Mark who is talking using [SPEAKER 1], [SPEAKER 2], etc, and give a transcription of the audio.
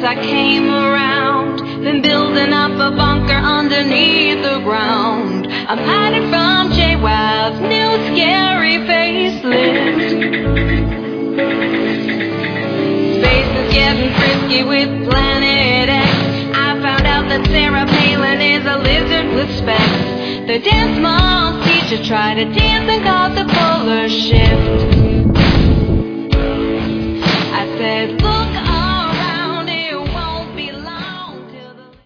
[SPEAKER 1] I came around. Been building up a bunker underneath the ground. I'm hiding from JWoww's new scary facelift. Space is getting frisky with Planet X. I found out that Sarah Palin is a lizard with specs. The dance mom's teacher tried to dance and got the polar shift.